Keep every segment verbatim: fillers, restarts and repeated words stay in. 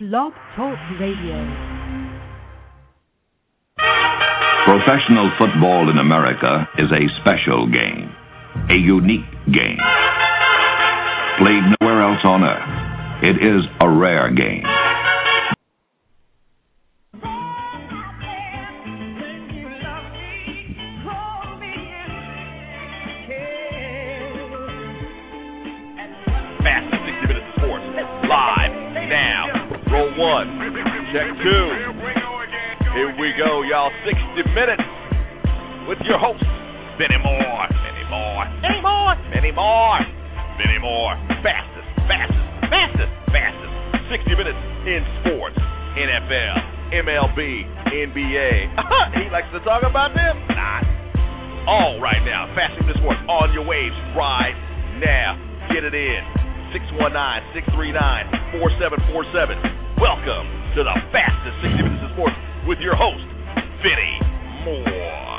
Blog Talk Radio. Professional football in America is a special game, a unique game. Played nowhere else on earth, it is a rare game. Fastest sixty minutes of sports, live, now, roll one, check two. Here we go, y'all. sixty minutes with your host, Benny Moore. Benny Moore. Benny Moore. Benny Moore. Benny Moore. Fastest, fastest, fastest, fastest. sixty minutes in sports. N F L, M L B, N B A. He likes to talk about them? Not. All right now. Fastest minutes sports on your waves right now. Get it in. six one nine, six three nine, four seven four seven. Welcome to the fastest sixty minutes of sports with your host, Benny Moore.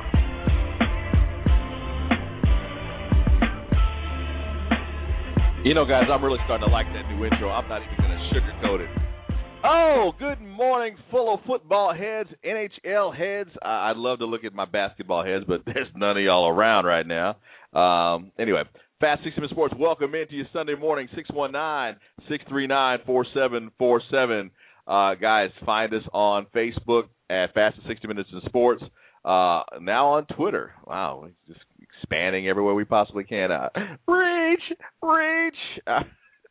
You know, guys, I'm really starting to like that new intro. I'm not even going to sugarcoat it. Oh, good morning, full of football heads, N H L heads. I- I'd love to look at my basketball heads, but there's none of y'all around right now. Um, anyway, Fast sixty Minutes Sports, welcome into your Sunday morning, six one nine, six three nine, four seven four seven. Uh, guys, find us on Facebook at Fastest sixty Minutes in Sports. Uh, now on Twitter. Wow, just expanding everywhere we possibly can. Uh, reach, reach. Uh,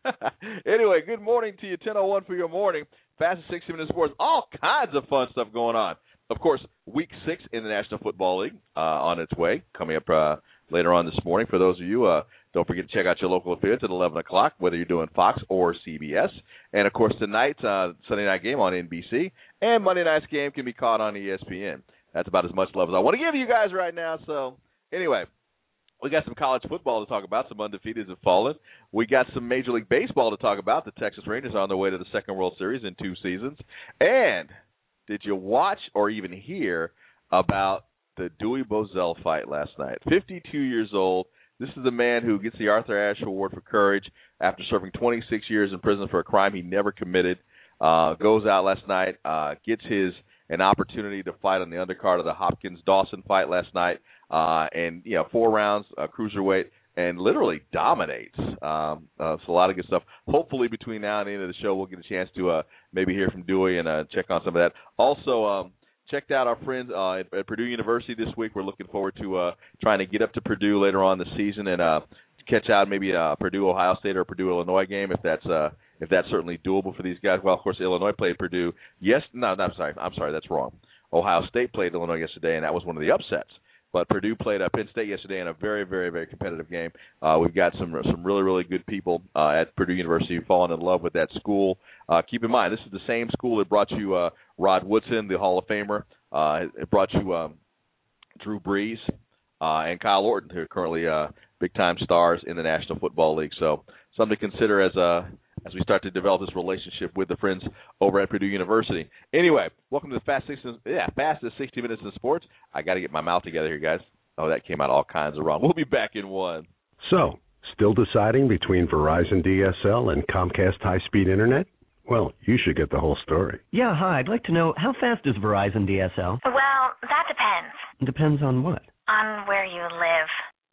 anyway, good morning to you, ten oh one for your morning. Fastest sixty Minutes Sports. All kinds of fun stuff going on. Of course, Week six in the National Football League uh, on its way, coming up uh, later on this morning. For those of you, uh, don't forget to check out your local affiliates at eleven o'clock, whether you're doing Fox or C B S. And, of course, tonight, uh, Sunday night game on N B C, and Monday night's game can be caught on E S P N. That's about as much love as I want to give you guys right now. So, anyway, we got some college football to talk about. Some undefeateds have fallen. We got some Major League Baseball to talk about. The Texas Rangers are on their way to the second World Series in two seasons. And did you watch or even hear about the Dewey Bozell fight last night? fifty-two years old. This is the man who gets the Arthur Ashe Award for Courage after serving twenty-six years in prison for a crime he never committed. Uh, goes out last night, uh, gets his an opportunity to fight on the undercard of the Hopkins-Dawson fight last night, uh, and you know four rounds, uh, cruiserweight, and literally dominates. Um, uh, so a lot of good stuff. Hopefully between now and the end of the show, we'll get a chance to uh, maybe hear from Dewey and uh, check on some of that. Also, um, checked out our friends uh, at, at Purdue University this week. We're looking forward to uh, trying to get up to Purdue later on this season and uh, catch out maybe a Purdue Ohio State or Purdue Illinois game if that's uh, if that's certainly doable for these guys. Well, of course, Illinois played Purdue. Yes, no, no, I'm sorry, I'm sorry, that's wrong. Ohio State played Illinois yesterday, and that was one of the upsets. But Purdue played uh, Penn State yesterday in a very, very, very competitive game. Uh, we've got some some really, really good people uh, at Purdue University who've fallen in love with that school. Uh, keep in mind, this is the same school that brought you uh, Rod Woodson, the Hall of Famer. Uh, it brought you um, Drew Brees uh, and Kyle Orton, who are currently uh, big-time stars in the National Football League. So something to consider as a as we start to develop this relationship with the friends over at Purdue University. Anyway, welcome to the Fast sixty, yeah, Fastest sixty Minutes in Sports. I got to get my mouth together here, guys. Oh, that came out all kinds of wrong. We'll be back in one. So, still deciding between Verizon D S L and Comcast high-speed internet? Well, you should get the whole story. Yeah, hi. I'd like to know, how fast is Verizon D S L? Well, that depends. Depends on what? On where you live.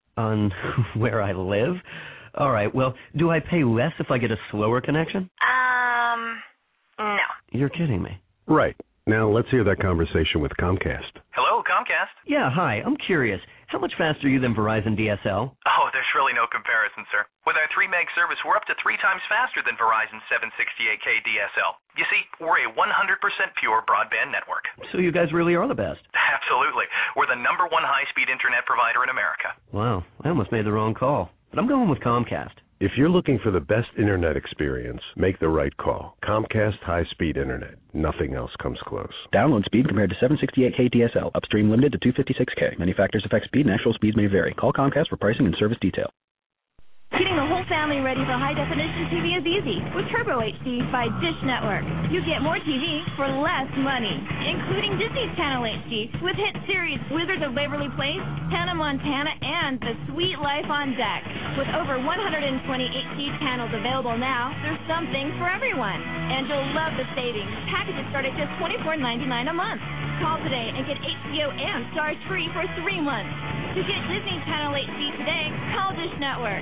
On where I live? All right, well, do I pay less if I get a slower connection? Um, no. You're kidding me. Right. Now, let's hear that conversation with Comcast. Hello, Comcast? Yeah, hi. I'm curious. How much faster are you than Verizon D S L? Oh, there's really no comparison, sir. With our three meg service, we're up to three times faster than Verizon seven sixty-eight K D S L. You see, we're a one hundred percent pure broadband network. So you guys really are the best. Absolutely. We're the number one high-speed internet provider in America. Wow, I almost made the wrong call. But I'm going with Comcast. If you're looking for the best internet experience, make the right call. Comcast high-speed internet. Nothing else comes close. Download speed compared to seven sixty-eight K D S L. Upstream limited to two fifty-six K. Many factors affect speed and actual speeds may vary. Call Comcast for pricing and service detail. Hitting the home whole family ready for high-definition T V is easy with Turbo H D by Dish Network. You get more T V for less money, including Disney Channel H D with hit series Wizards of Waverly Place, Hannah Montana, and The Sweet Life on Deck. With over one hundred twenty H D channels available now, there's something for everyone. And you'll love the savings. Packages start at just twenty-four ninety-nine a month. Call today and get H B O and Stars free for three months. To get Disney Channel H D today, call Dish Network.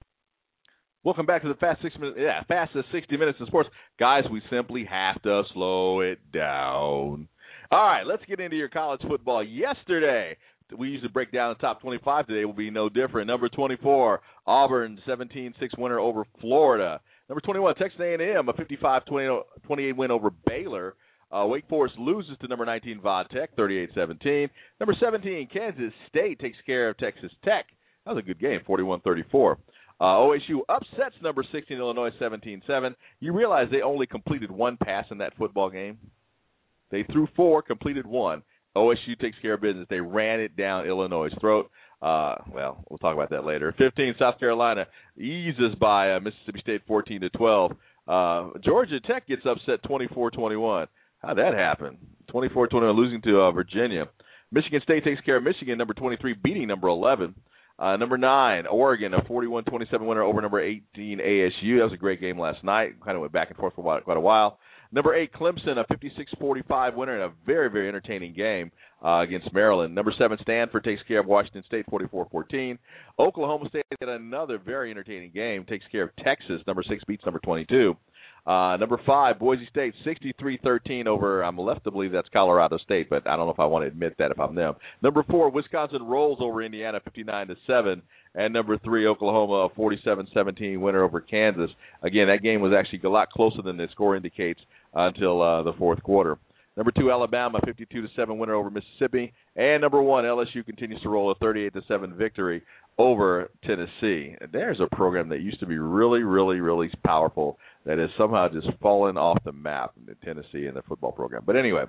Welcome back to the fast six minutes, yeah, fastest sixty minutes of sports, guys. We simply have to slow it down. All right, let's get into your college football. Yesterday, we usually break down the top twenty-five. Today will be no different. Number twenty-four, Auburn, seventeen six winner over Florida. Number twenty-one, Texas A and M, a fifty-five twenty-eight win over Baylor. Uh, Wake Forest loses to number nineteen, Vodtech, thirty-eight seventeen. Number seventeen, Kansas State takes care of Texas Tech. That was a good game, forty-one thirty-four. Uh, O S U upsets number sixteen, Illinois, seventeen seven. You realize they only completed one pass in that football game? They threw four, completed one. O S U takes care of business. They ran it down Illinois' throat. Uh, well, we'll talk about that later. fifteen, South Carolina eases by uh, Mississippi State, fourteen to twelve. Uh, Georgia Tech gets upset, twenty-four twenty-one. How'd that happen? twenty-four twenty-one, losing to uh, Virginia. Michigan State takes care of Michigan, number twenty-three, beating number eleven. Uh, number nine, Oregon, a forty-one twenty-seven winner over number eighteen, A S U. That was a great game last night. Kind of went back and forth for quite a while. Number eight, Clemson, a fifty-six forty-five winner in a very, very entertaining game uh, against Maryland. Number seven, Stanford takes care of Washington State, forty-four fourteen. Oklahoma State had another very entertaining game, takes care of Texas. Number six beats number twenty-two. Uh, number five, Boise State, sixty-three thirteen over, I'm left to believe that's Colorado State, but I don't know if I want to admit that if I'm them. Number four, Wisconsin rolls over Indiana, fifty-nine to seven. And number three, Oklahoma, a forty-seven seventeen winner over Kansas. Again, that game was actually a lot closer than the score indicates uh, until uh, the fourth quarter. Number two, Alabama, fifty-two to seven winner over Mississippi. And number one, L S U continues to roll a thirty-eight to seven victory over Tennessee. There's a program that used to be really, really, really powerful that has somehow just fallen off the map in Tennessee in the football program. But anyway,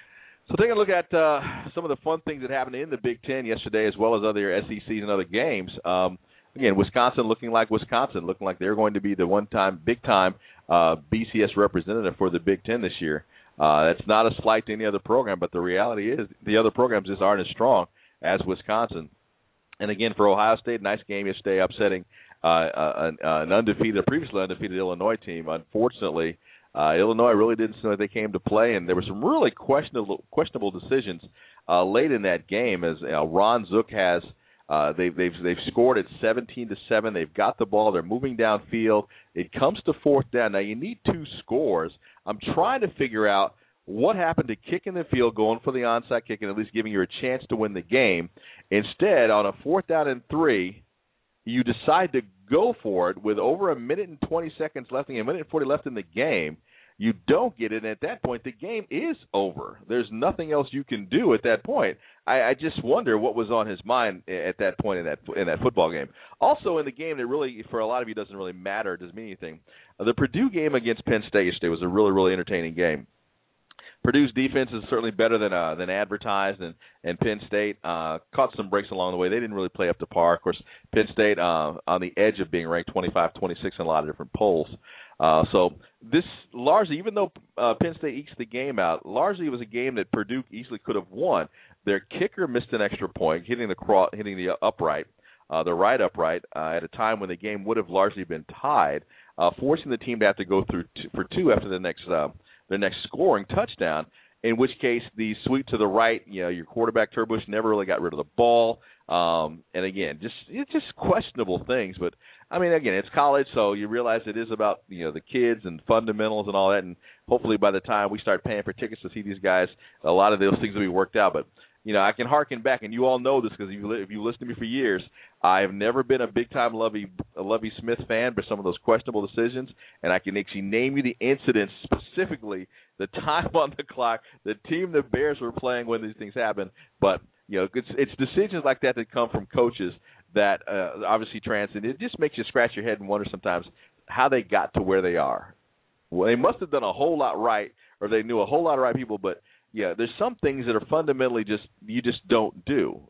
so taking a look at uh, some of the fun things that happened in the Big Ten yesterday, as well as other S E Cs and other games. Um, again, Wisconsin looking like Wisconsin, looking like they're going to be the one-time, big-time uh, B C S representative for the Big Ten this year. Uh, that's not a slight to any other program, but the reality is the other programs just aren't as strong as Wisconsin. And again, for Ohio State, nice game yesterday, upsetting uh, an, an undefeated, a previously undefeated Illinois team. Unfortunately, uh, Illinois really didn't seem like they came to play, and there were some really questionable questionable decisions uh, late in that game. As uh, Ron Zook has, uh, they've they've they've scored at seventeen to seven. They've got the ball. They're moving downfield. It comes to fourth down. Now you need two scores. I'm trying to figure out what happened to kicking the field, going for the onside kick, and at least giving you a chance to win the game. Instead, on a fourth down and three, you decide to go for it with over a minute and twenty seconds left, and a minute and forty left in the game. You don't get it, and at that point, the game is over. There's nothing else you can do at that point. I, I just wonder what was on his mind at that point in that in that football game. Also, in the game that really, for a lot of you, doesn't really matter, doesn't mean anything. Uh, the Purdue game against Penn State yesterday was a really, really entertaining game. Purdue's defense is certainly better than uh, than advertised, and, and Penn State uh, caught some breaks along the way. They didn't really play up to par. Of course, Penn State uh, on the edge of being ranked twenty-five twenty-six in a lot of different polls. Uh, so this largely, even though uh, Penn State eked the game out, largely it was a game that Purdue easily could have won. Their kicker missed an extra point, hitting the cro- hitting the upright, uh, the right upright, uh, at a time when the game would have largely been tied, uh, forcing the team to have to go through two, for two after the next uh, their next scoring touchdown. In which case, the sweep to the right, you know, your quarterback Turbush never really got rid of the ball. Um, and again, just it's just questionable things. But I mean, again, it's college, so you realize it is about, you know, the kids and fundamentals and all that. And hopefully, by the time we start paying for tickets to see these guys, a lot of those things will be worked out. But you know, I can harken back, and you all know this because if you if you listen to me for years, I have never been a big time Lovie Lovie Smith fan, but some of those questionable decisions, and I can actually name you the incidents specifically, the time on the clock, the team the Bears were playing when these things happen. But you know, it's it's decisions like that that come from coaches that uh, obviously transcend. It just makes you scratch your head and wonder sometimes how they got to where they are. Well, they must have done a whole lot right, or they knew a whole lot of right people, but yeah, there's some things that are fundamentally just you just don't do.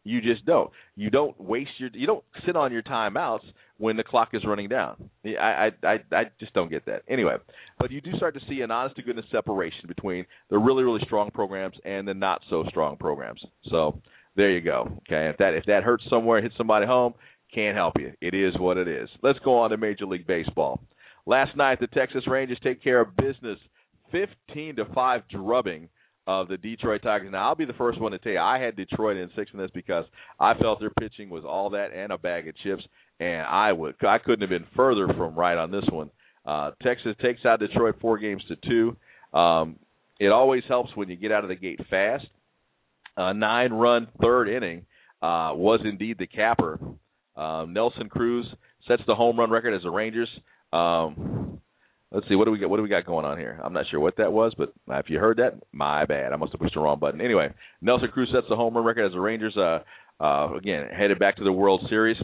You just don't. You don't waste your. You don't sit on your timeouts when the clock is running down. I, I, I, I just don't get that. Anyway, but you do start to see an honest to goodness separation between the really, really strong programs and the not so strong programs. So there you go. Okay, if that if that hurts somewhere, hits somebody home, can't help you. It is what it is. Let's go on to Major League Baseball. Last night, the Texas Rangers take care of business, fifteen to five drubbing of the Detroit Tigers. Now, I'll be the first one to tell you, I had Detroit in six in this because I felt their pitching was all that and a bag of chips, and I would I couldn't have been further from right on this one. Uh, Texas takes out Detroit four games to two. Um, it always helps when you get out of the gate fast. A nine-run third inning uh, was indeed the capper. Um, Nelson Cruz sets the home run record as the Rangers. Um, let's see, what do we got? What do we got going on here? I'm not sure what that was, but if you heard that, my bad. I must have pushed the wrong button. Anyway, Nelson Cruz sets the home run record as the Rangers, uh, uh, again, headed back to the World Series.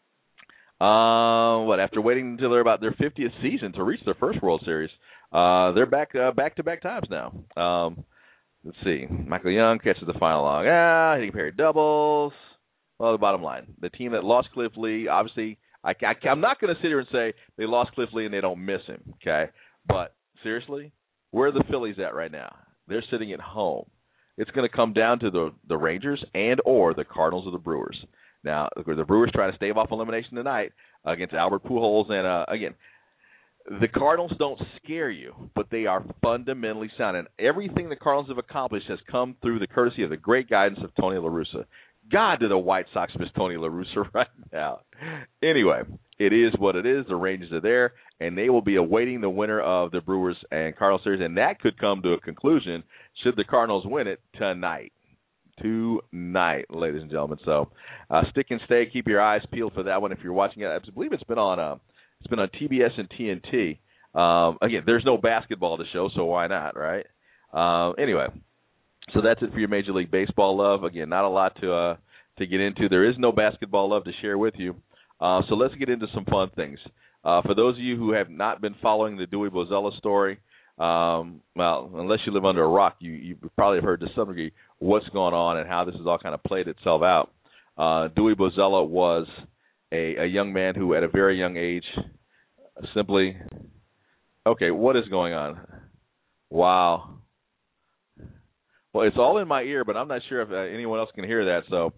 Uh, what, after waiting until they're about their fiftieth season to reach their first World Series, uh, they're back uh, back-to-back times now. Um, let's see. Michael Young catches the final log. Ah, hitting a pair of doubles. Well, the bottom line, the team that lost Cliff Lee, obviously, I, I, I'm not going to sit here and say they lost Cliff Lee and they don't miss him, okay? But seriously, where are the Phillies at right now? They're sitting at home. It's going to come down to the the Rangers and or the Cardinals or the Brewers. Now, the Brewers try to stave off elimination tonight against Albert Pujols. And, uh, again, the Cardinals don't scare you, but they are fundamentally sound. And everything the Cardinals have accomplished has come through the courtesy of the great guidance of Tony La Russa. God, do the White Sox miss Tony La Russa right now. Anyway, it is what it is. The Rangers are there, and they will be awaiting the winner of the Brewers and Cardinals series, and that could come to a conclusion should the Cardinals win it tonight. Tonight, ladies and gentlemen. So uh, stick and stay. Keep your eyes peeled for that one if you're watching it. I believe it's been on uh, it's been on T B S and T N T. Um, again, there's no basketball to show, so why not, right? Uh, anyway. So that's it for your Major League Baseball love. Again, not a lot to uh, to get into. There is no basketball love to share with you. Uh, so let's get into some fun things. Uh, for those of you who have not been following the Dewey Bozzella story, um, well, unless you live under a rock, you, you probably have heard to some degree what's going on and how this has all kind of played itself out. Uh, Dewey Bozzella was a, a young man who at a very young age simply, okay, what is going on? Wow. Well, it's all in my ear, but I'm not sure if uh, anyone else can hear that, so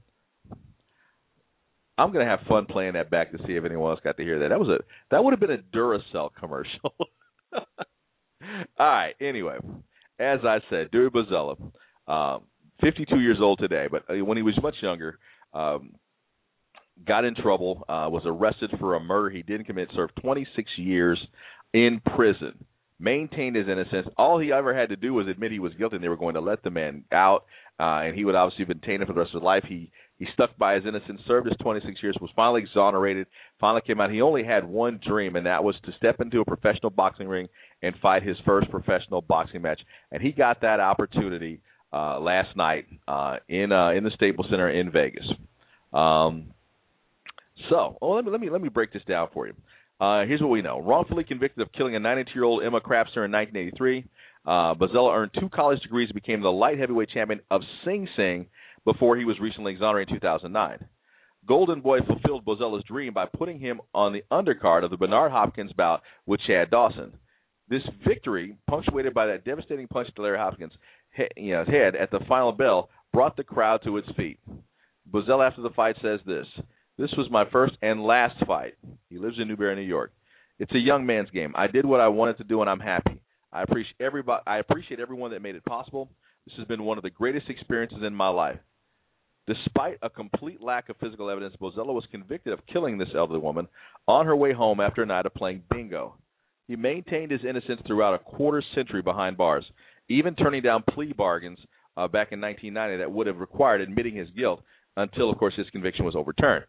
I'm going to have fun playing that back to see if anyone else got to hear that. That was a that would have been a Duracell commercial. All right, anyway, as I said, Dewey Bozzella, um, fifty-two years old today, but when he was much younger, um, got in trouble, uh, was arrested for a murder he didn't commit, served twenty-six years in prison. Maintained his innocence. All he ever had to do was admit he was guilty, and they were going to let the man out, uh, and he would obviously have been tainted for the rest of his life. He he stuck by his innocence, served his twenty-six years, was finally exonerated, finally came out. He only had one dream, and that was to step into a professional boxing ring and fight his first professional boxing match. And he got that opportunity uh, last night uh, in uh, in the Staples Center in Vegas. Um, so, oh, let me let me let me break this down for you. Uh, here's what we know. Wrongfully convicted of killing a ninety-two-year-old Emma Crapster in nineteen eighty-three, uh, Bozzella earned two college degrees and became the light heavyweight champion of Sing Sing before he was recently exonerated in two thousand nine. Golden Boy fulfilled Bozzella's dream by putting him on the undercard of the Bernard Hopkins bout with Chad Dawson. This victory, punctuated by that devastating punch to Larry Hopkins' head, you know, head at the final bell, brought the crowd to its feet. Bozzella, after the fight, says this: "This was my first and last fight." He lives in Newberry, New York. "It's a young man's game. I did what I wanted to do, and I'm happy. I appreciate everybody. I appreciate everyone that made it possible. This has been one of the greatest experiences in my life." Despite a complete lack of physical evidence, Bozzella was convicted of killing this elderly woman on her way home after a night of playing bingo. He maintained his innocence throughout a quarter century behind bars, even turning down plea bargains uh, back in nineteen ninety that would have required admitting his guilt until, of course, his conviction was overturned.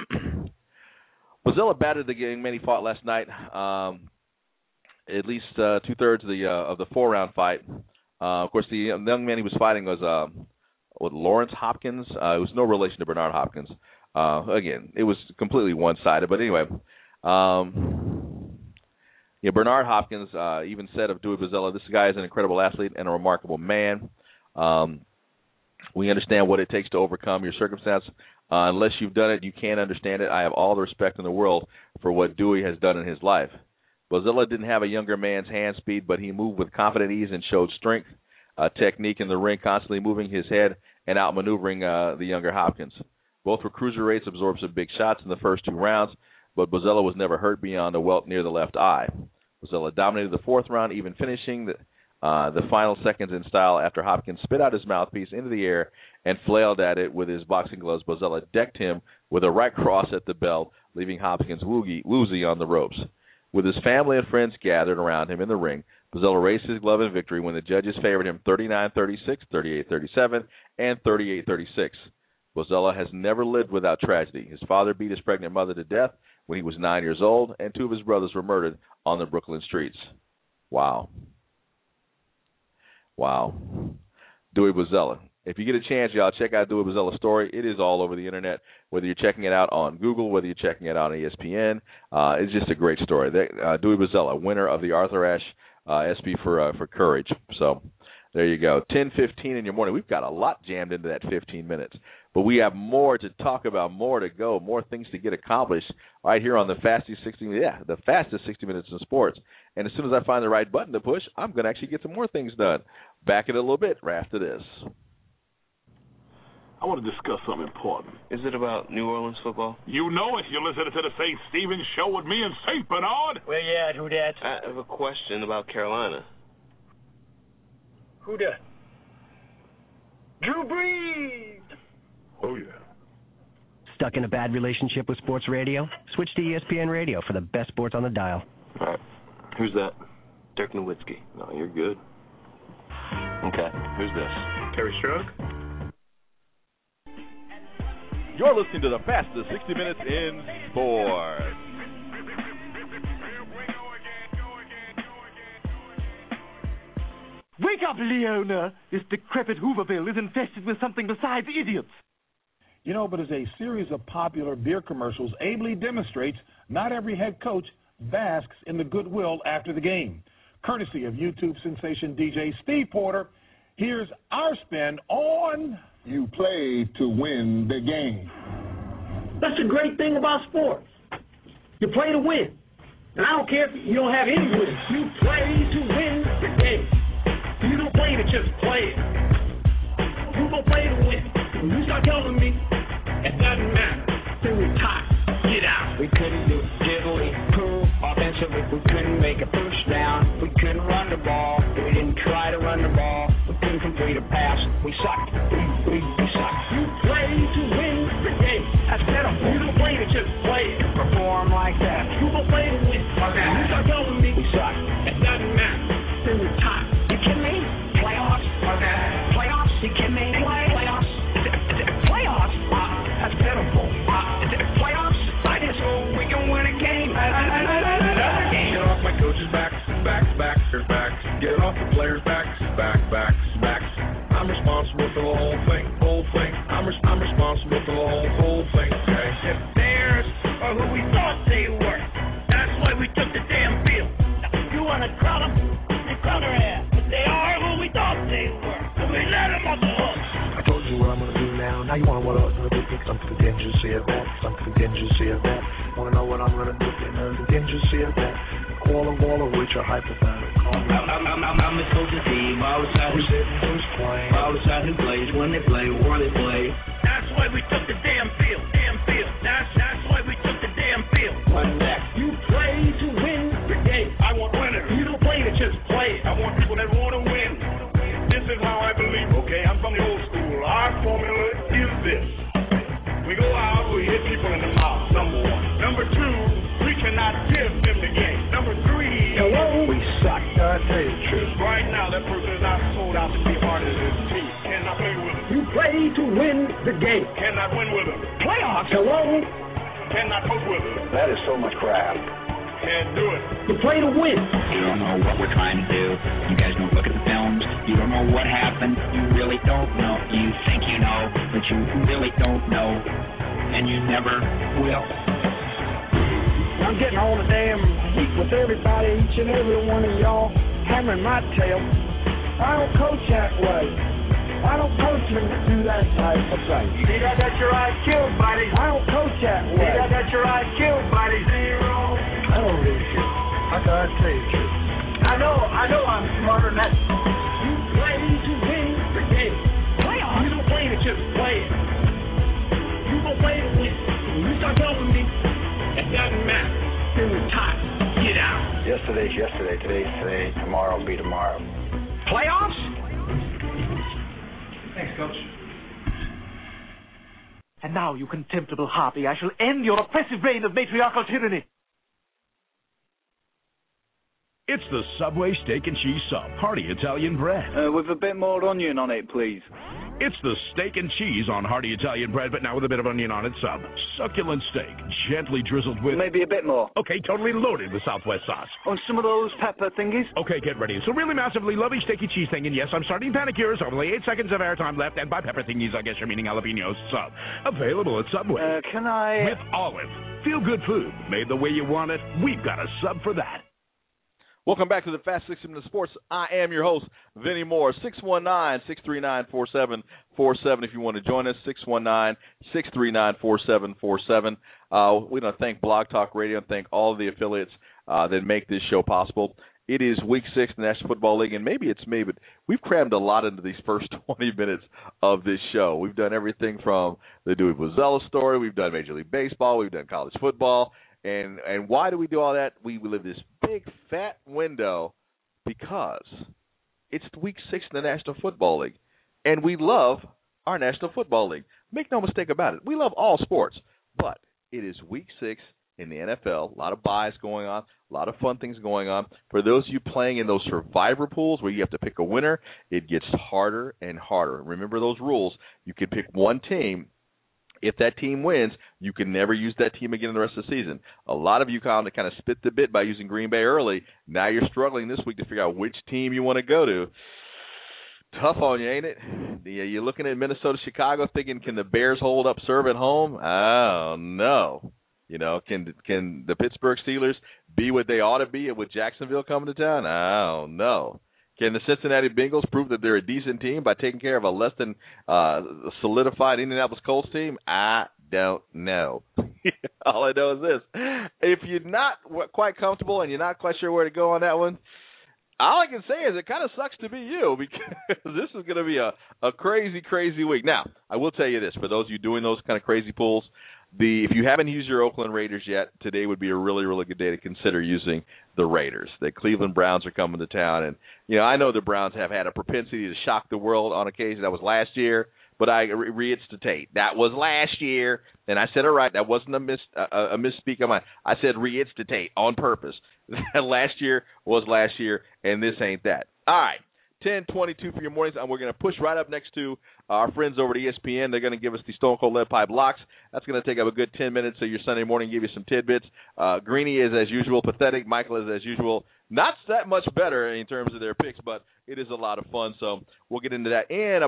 Bozzella battered the young man he fought last night, um, at least uh, two-thirds of the uh, of the four-round fight. Uh, of course, the young man he was fighting was uh, with Lawrence Hopkins. Uh, it was no relation to Bernard Hopkins. Uh, again, it was completely one-sided. But anyway, um, yeah, Bernard Hopkins uh, even said of Dewey Bozzella, "This guy is an incredible athlete and a remarkable man." Um, We understand what it takes to overcome your circumstance. Uh, unless you've done it, you can't understand it. I have all the respect in the world for what Dewey has done in his life. Bozzella didn't have a younger man's hand speed, but he moved with confident ease and showed strength, uh, technique in the ring, constantly moving his head and outmaneuvering uh, the younger Hopkins. Both were cruiserweights, absorbed some big shots in the first two rounds, but Bozzella was never hurt beyond a welt near the left eye. Bozzella dominated the fourth round, even finishing the, uh, the final seconds in style after Hopkins spit out his mouthpiece into the air and flailed at it with his boxing gloves. Bozzella decked him with a right cross at the bell, leaving Hopkins woozy, woozy on the ropes. With his family and friends gathered around him in the ring, Bozzella raised his glove in victory when the judges favored him thirty-nine thirty-six, thirty-eight thirty-seven, and thirty-eight thirty-six. Bozzella has never lived without tragedy. His father beat his pregnant mother to death when he was nine years old, and two of his brothers were murdered on the Brooklyn streets. Wow. Wow. Dewey Bozzella. If you get a chance, y'all, check out Dewey Bozzella's story. It is all over the Internet, whether you're checking it out on Google, whether you're checking it out on E S P N. Uh, it's just a great story. They, uh, Dewey Bozzella, winner of the Arthur Ashe uh, S P for uh, for Courage. So there you go. ten fifteen in your morning. We've got a lot jammed into that fifteen minutes. But we have more to talk about, more to go, more things to get accomplished right here on the fastest sixty yeah, the fastest sixty minutes in sports. And as soon as I find the right button to push, I'm going to actually get some more things done. Back in a little bit right after this. I want to discuss something important. Is it about New Orleans football? You know it. You're listening to the Saint Stephen Show with me and Saint Bernard. Where you at? Who dat? I have a question about Carolina. Who dat? Drew Brees. Oh, yeah. Stuck in a bad relationship with sports radio? Switch to E S P N Radio for the best sports on the dial. All right. Who's that? Dirk Nowitzki. No, you're good. Okay. Who's this? Terry Strug. You're listening to the fastest sixty minutes in sports. Wake up, Leona! This decrepit Hooverville is infested with something besides idiots. You know, but as a series of popular beer commercials ably demonstrates, not every head coach basks in the goodwill after the game. Courtesy of YouTube sensation D J Steve Porter, here's our spin on... You play to win the game. That's the great thing about sports. You play to win. And I don't care if you don't have any wins. You play to win the game. You don't play to just play it. You don't play to win. When you start telling me it doesn't matter, then we tie. Get out. We couldn't do diddly poo offensively. We couldn't make a push down. We couldn't run the ball. We didn't try to run the ball. We couldn't complete a pass. We sucked. We, we, we sucked. You play to win the game. That's better. You don't play to just play it. Perform like that. You don't play to win. Okay. You start telling me we suck. It doesn't matter. Then we tie. You kidding me? Playoffs? Okay. Playoffs? You kidding me? Play. Playoffs? Playoffs? Uh, that's pitiful. Uh, playoffs? I just hope we can win a game. Get off my coach's backs, backs, backs, their backs. Get off the players' backs, back, backs, backs. I'm responsible for the whole thing, whole thing. I'm, res- I'm responsible for the whole, whole thing. Okay. The Bears are who we thought they were. That's why we took the damn field. You want to crown them? You crown their ass. But they are who we thought they were. So we let them off the hook. I told you what I'm going to do now. Now you want to know what I'm going to do. Think some contingency of that. Some contingency of that. Want to know what I'm going to do? Think some contingency of that. All of all of which are hypothetical. I'm, I'm, I'm, I'm, I'm supposed to see. All the side who's sitting, who's playing. All the side who plays, when they play, where they play. That's why we took the damn field. Damn field. That's, that's why we took the damn field. What's that? You play to win the game. I want winners. You don't play to just play. I want people that want to win. This is how I believe, okay? I'm from the old school. Our formula is this. We go out, we hit people in the mouth, number one. Number two, we cannot give them the game. Number three, hello, we suck. I tell you the truth. Right now, that person is not sold out to be hard as his team. Cannot play with them. You play to win the game. Cannot win with them. Playoffs, hello. Cannot coach with them. That is so much crap. Can't do it. You play to win. You don't know what we're trying to do. You guys don't look at the films. You don't know what happened. You really don't know. You think you know, but you really don't know. And you never will. I'm getting all the damn heat with everybody, each and every one of y'all hammering my tail. I don't coach that way. I don't coach them to do that type of thing. See that? That's your I Q, buddy. I don't coach that way. See that? That's your I Q, buddy. Zero. I don't really care. I gotta tell you the truth. I know, I know I'm smarter than that. You play to win the game. Playoffs. You don't play to just play it. You go play to win. When you start telling me, it doesn't matter. Then it's time. Get out. Yesterday's yesterday, today's today, tomorrow will be tomorrow. Playoffs? Thanks, Coach. And now, you contemptible harpy, I shall end your oppressive reign of matriarchal tyranny. It's the Subway Steak and Cheese Sub, hearty Italian bread. Uh, with a bit more onion on it, please. It's the steak and cheese on hearty Italian bread, but now with a bit of onion on it sub. Succulent steak, gently drizzled with... Maybe a bit more. Okay, totally loaded with Southwest sauce. On some of those pepper thingies? Okay, get ready. So really massively lovely steaky cheese thing, and yes, I'm starting panicures. Only eight seconds of airtime left, and by pepper thingies, I guess you're meaning jalapenos sub. Available at Subway. Uh, can I... With Olive. Feel good food. Made the way you want it. We've got a sub for that. Welcome back to the Fast Six Minutes of Sports. I am your host, Vinny Moore. six one nine, six three nine, four seven four seven if you want to join us, six one nine, six three nine, four seven four seven. Uh, we want to thank Blog Talk Radio and thank all of the affiliates uh, that make this show possible. It is week six in the National Football League, and maybe it's me, but we've crammed a lot into these first twenty minutes of this show. We've done everything from the Dewey Buzzell story. We've done Major League Baseball. We've done college football. And and why do we do all that? We, we live this big, fat window because it's week six in the National Football League. And we love our National Football League. Make no mistake about it. We love all sports. But it is week six in the N F L. A lot of buys going on. A lot of fun things going on. For those of you playing in those survivor pools where you have to pick a winner, it gets harder and harder. Remember those rules. You can pick one team. If that team wins, you can never use that team again in the rest of the season. A lot of you kind of, kind of spit the bit by using Green Bay early. Now you're struggling this week to figure out which team you want to go to. Tough on you, ain't it? Yeah, you're looking at Minnesota, Chicago, thinking, can the Bears hold up serve at home? I don't know. You know, can can the Pittsburgh Steelers be what they ought to be with Jacksonville coming to town? I don't know. Can the Cincinnati Bengals prove that they're a decent team by taking care of a less than uh, solidified Indianapolis Colts team? I don't know. All I know is this. If you're not quite comfortable and you're not quite sure where to go on that one, all I can say is it kind of sucks to be you because this is going to be a, a crazy, crazy week. Now, I will tell you this. For those of you doing those kind of crazy pools, The if you haven't used your Oakland Raiders yet, today would be a really, really good day to consider using the Raiders. The Cleveland Browns are coming to town, and you know I know the Browns have had a propensity to shock the world on occasion. That was last year, but I re- reinstate that was last year, and I said it right. That wasn't a mis a, a misspeak on my. I said reinstate on purpose. Last year was last year, and this ain't that. All right. ten twenty-two for your mornings, and we're going to push right up next to our friends over at E S P N. They're going to give us the Stone Cold Lead Pipe Locks. That's going to take up a good ten minutes of your Sunday morning, give you some tidbits. Uh, Greeny is, as usual, pathetic. Michael is, as usual, not that much better in terms of their picks, but it is a lot of fun. So we'll get into that in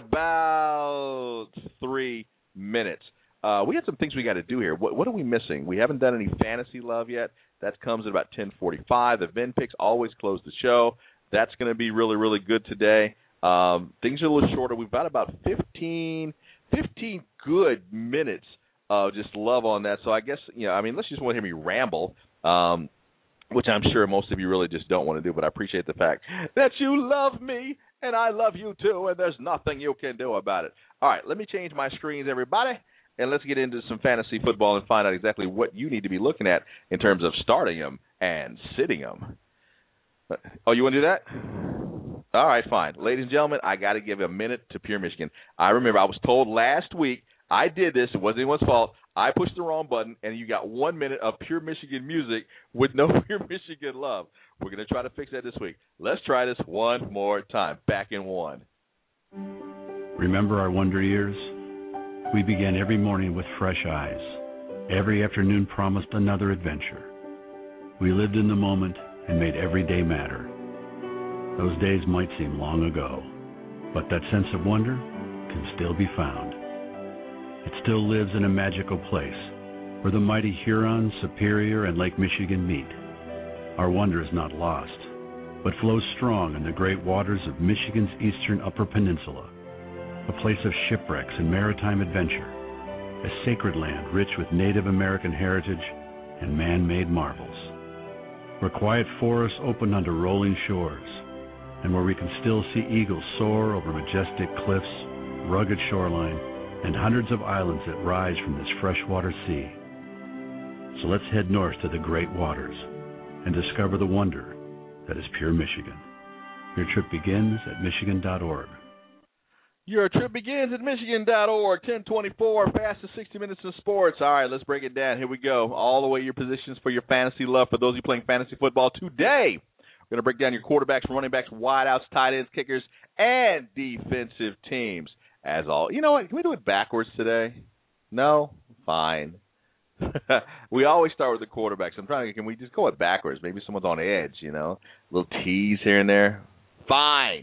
about three minutes. Uh, we got some things we got to do here. What, what are we missing? We haven't done any fantasy love yet. That comes at about ten forty-five. The Vin picks always close the show. That's going to be really, really good today. Um, things are a little shorter. We've got about fifteen, fifteen good minutes of just love on that. So I guess, you know, I mean, let's just want to hear me ramble, um, which I'm sure most of you really just don't want to do, but I appreciate the fact that you love me and I love you too, and there's nothing you can do about it. All right, let me change my screens, everybody, and let's get into some fantasy football and find out exactly what you need to be looking at in terms of starting them and sitting them. Oh, you want to do that? All right, fine. Ladies and gentlemen, I got to give a minute to Pure Michigan. I remember I was told last week I did this. It wasn't anyone's fault. I pushed the wrong button, and you got one minute of Pure Michigan music with no Pure Michigan love. We're going to try to fix that this week. Let's try this one more time. Back in one. Remember our Wonder Years? We began every morning with fresh eyes. Every afternoon promised another adventure. We lived in the moment and made every day matter. Those days might seem long ago, but that sense of wonder can still be found. It still lives in a magical place where the mighty Huron, Superior, and Lake Michigan meet. Our wonder is not lost, but flows strong in the great waters of Michigan's eastern Upper Peninsula. a place of shipwrecks and maritime adventure, a sacred land rich with Native American heritage and man-made marvels, where quiet forests open onto rolling shores, and where we can still see eagles soar over majestic cliffs, rugged shoreline, and hundreds of islands that rise from this freshwater sea. So let's head north to the great waters and discover the wonder that is pure Michigan. Your trip begins at michigan dot org. Your trip begins at michigan dot org, ten twenty-four, fastest sixty minutes in sports. All right, let's break it down. Here we go. All the way your positions for your fantasy love for those of you playing fantasy football today. We're going to break down your quarterbacks, running backs, wideouts, tight ends, kickers, and defensive teams. As all, you know what? Can we do it backwards today? No? Fine. We always start with the quarterbacks. I'm trying to, can we just go it backwards? Maybe someone's on edge, you know? A little tease here and there. Fine.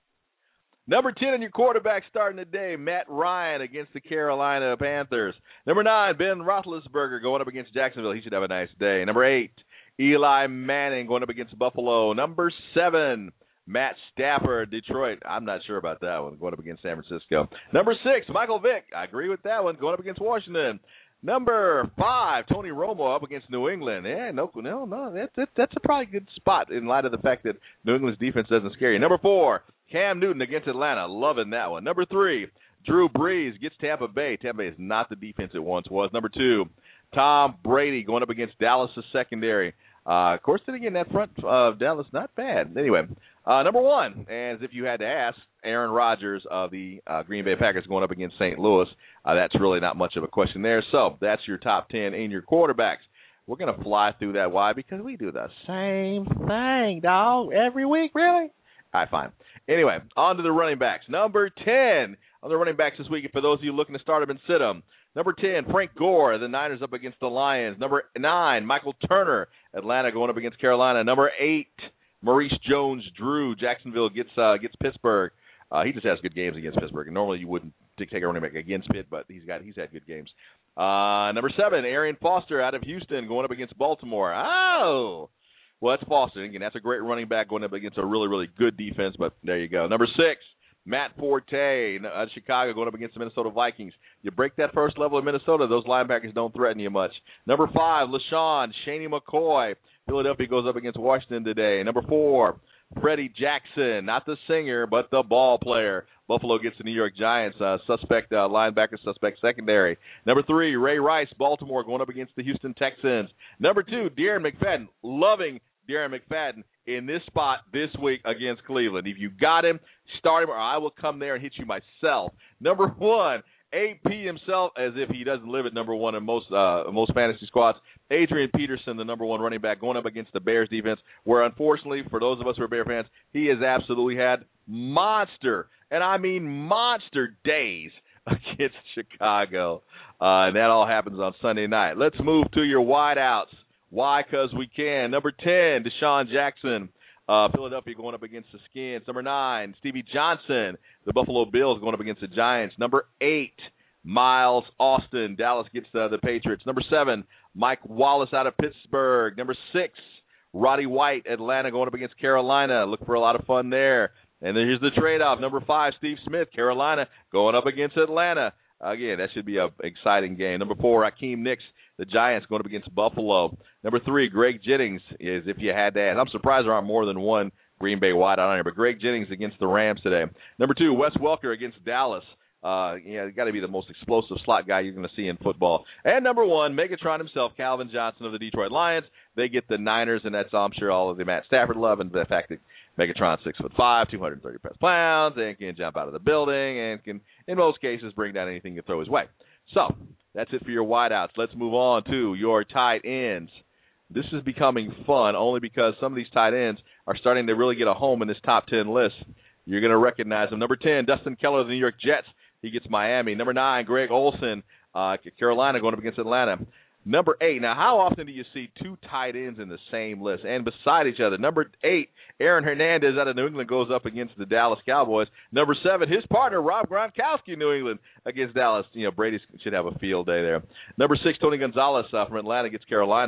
Number ten in your quarterback starting today, Matt Ryan against the Carolina Panthers. Number nine, Ben Roethlisberger going up against Jacksonville. He should have a nice day. Number eight, Eli Manning going up against Buffalo. Number seven, Matt Stafford, Detroit. I'm not sure about that one, going up against San Francisco. Number six, Michael Vick. I agree with that one, going up against Washington. Number five, Tony Romo up against New England. Yeah, no, no, no. That's that, that's a probably good spot in light of the fact that New England's defense doesn't scare you. Number four, Cam Newton against Atlanta. Loving that one. Number three, Drew Brees gets Tampa Bay. Tampa Bay is not the defense it once was. Number two, Tom Brady going up against Dallas' secondary. Uh, of course, then again, that front of uh, Dallas, not bad. Anyway, uh, number one, as if you had to ask, Aaron Rodgers of the uh, Green Bay Packers going up against Saint Louis. Uh, that's really not much of a question there. So that's your top ten in your quarterbacks. We're going to fly through that. Why? Because we do the same thing, dog, every week, really? All right, fine. Anyway, on to the running backs. Number ten on the running backs this week, for those of you looking to start them and sit them. Number ten, Frank Gore, the Niners up against the Lions. Number nine, Michael Turner, Atlanta going up against Carolina. Number eight, Maurice Jones-Drew, Jacksonville gets uh, gets Pittsburgh. Uh, he just has good games against Pittsburgh. And normally you wouldn't take a running back against Pitt, but he's got he's had good games. Uh, number seven, Arian Foster out of Houston going up against Baltimore. Oh, well, that's Foster. Again, that's a great running back going up against a really, really good defense, but there you go. Number six, Matt Forte, uh, Chicago going up against the Minnesota Vikings. You break that first level of Minnesota, those linebackers don't threaten you much. Number five, LaShawn Shaney McCoy. Philadelphia goes up against Washington today. Number four, Freddie Jackson, not the singer, but the ball player. Buffalo gets the New York Giants, uh, suspect uh, linebacker, suspect secondary. Number three, Ray Rice, Baltimore going up against the Houston Texans. Number two, Darren McFadden, loving Darren McFadden in this spot this week against Cleveland. If you got him, start him, or I will come there and hit you myself. Number one, A P himself, as if he doesn't live at number one in most uh, most fantasy squads. Adrian Peterson, the number one running back, going up against the Bears defense, where unfortunately, for those of us who are Bear fans, he has absolutely had monster, and I mean monster days against Chicago. Uh, and that all happens on Sunday night. Let's move to your wideouts. Why? Because we can. Number ten, Deshaun Jackson, uh, Philadelphia going up against the Skins. Number nine, Stevie Johnson, the Buffalo Bills going up against the Giants. Number eight, Miles Austin, Dallas gets uh, the Patriots. Number seven, Mike Wallace out of Pittsburgh. Number six, Roddy White, Atlanta going up against Carolina. Look for a lot of fun there. And then here's the trade-off. Number five, Steve Smith, Carolina going up against Atlanta. Again, that should be an exciting game. Number four, Akeem Nicks, the Giants going up against Buffalo. Number three, Greg Jennings, is if you had to ask. I'm surprised there aren't more than one Green Bay wide out on here, but Greg Jennings against the Rams today. Number two, Wes Welker against Dallas. Uh, yeah, got to be the most explosive slot guy you're going to see in football. And number one, Megatron himself, Calvin Johnson of the Detroit Lions. They get the Niners, and that's, I'm sure, all of the Matt Stafford love, and the fact that Megatron's six foot five, two hundred thirty pounds, and can jump out of the building, and can, in most cases, bring down anything you throw his way. So that's it for your wideouts. Let's move on to your tight ends. This is becoming fun only because some of these tight ends are starting to really get a home in this top ten list. You're going to recognize them. Number ten, Dustin Keller of the New York Jets. He gets Miami. Number nine, Greg Olsen, uh, Carolina going up against Atlanta. Number eight, now how often do you see two tight ends in the same list and beside each other? Number eight, Aaron Hernandez out of New England goes up against the Dallas Cowboys. Number seven, his partner, Rob Gronkowski, New England against Dallas. You know, Brady should have a field day there. Number six, Tony Gonzalez uh, from Atlanta gets Carolina.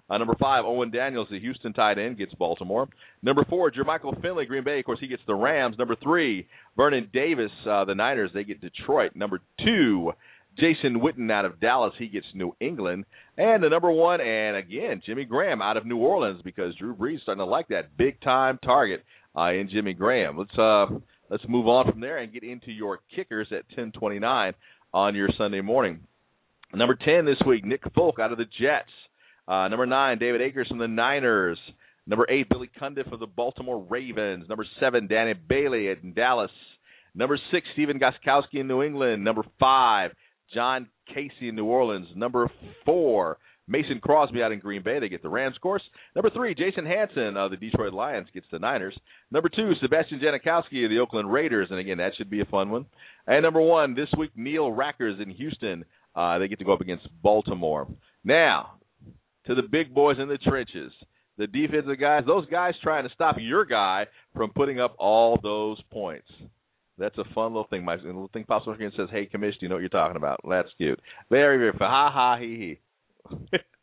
Uh, number five, Owen Daniels, the Houston tight end, gets Baltimore. Number four, Jermichael Finley, Green Bay. Of course, he gets the Rams. Number three, Vernon Davis, uh, the Niners, they get Detroit. Number two, Jason Witten out of Dallas, he gets New England. And the number one, and again, Jimmy Graham out of New Orleans, because Drew Brees starting to like that big-time target uh, in Jimmy Graham. Let's uh, let's move on from there and get into your kickers at ten twenty-nine on your Sunday morning. Number ten this week, Nick Folk out of the Jets. Uh, number nine, David Akers from the Niners. Number eight, Billy Cundiff of the Baltimore Ravens. Number seven, Danny Bailey in Dallas. Number six, Stephen Gostkowski in New England. Number five, John Casey in New Orleans. Number four, Mason Crosby out in Green Bay. They get the Rams, of course. Number three, Jason Hanson of the Detroit Lions gets the Niners. Number two, Sebastian Janikowski of the Oakland Raiders. And, again, that should be a fun one. And number one, this week, Neil Rackers in Houston. Uh, they get to go up against Baltimore. Now, to the big boys in the trenches, the defensive guys, those guys trying to stop your guy from putting up all those points. That's a fun little thing. My little thing pops up and says, "Hey, commish, do you know what you're talking about?" That's cute. Very, very fun. Ha, ha, he, he.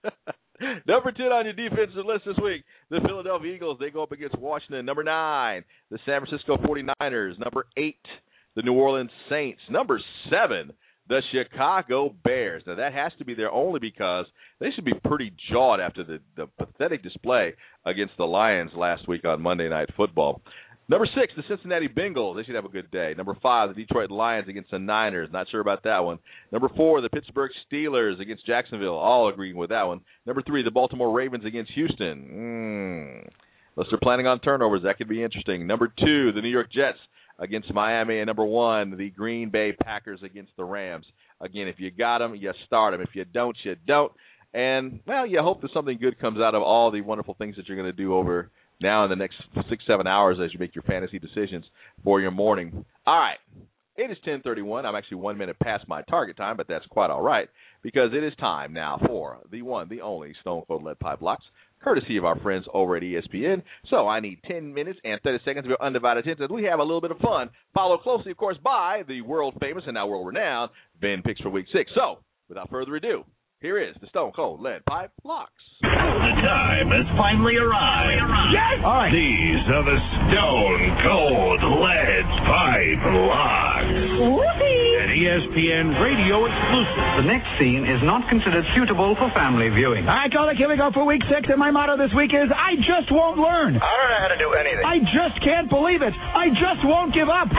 Number ten on your defensive list this week, the Philadelphia Eagles. They go up against Washington. Number nine, the San Francisco forty-niners. Number eight, the New Orleans Saints. Number seven, the Chicago Bears. Now, that has to be there only because they should be pretty jawed after the, the pathetic display against the Lions last week on Monday Night Football. Number six, the Cincinnati Bengals. They should have a good day. Number five, the Detroit Lions against the Niners. Not sure about that one. Number four, the Pittsburgh Steelers against Jacksonville. All agreeing with that one. Number three, the Baltimore Ravens against Houston. Mm. Unless they're planning on turnovers, that could be interesting. Number two, the New York Jets against Miami. And number one, the Green Bay Packers against the Rams. Again, if you got them, you start them. If you don't, you don't. And, well, you hope that something good comes out of all the wonderful things that you're going to do over now in the next six, seven hours as you make your fantasy decisions for your morning. All right. It is ten thirty-one. I'm actually one minute past my target time, but that's quite all right because it is time now for the one, the only Stone Cold Lead Pipe Locks, courtesy of our friends over at E S P N. So I need ten minutes and thirty seconds of your undivided attention as we have a little bit of fun, followed closely, of course, by the world-famous and now world-renowned Ben Picks for Week six. So, without further ado, here is the Stone Cold Lead Pipe Locks. The time has finally arrived. Yes! All right. These are the Stone Cold Lead Pipe Locks. Whoopee! An E S P N radio exclusive. The next scene is not considered suitable for family viewing. All right, Colic, here we go for week six, and my motto this week is, I just won't learn. I don't know how to do anything. I just can't believe it. I just won't give up.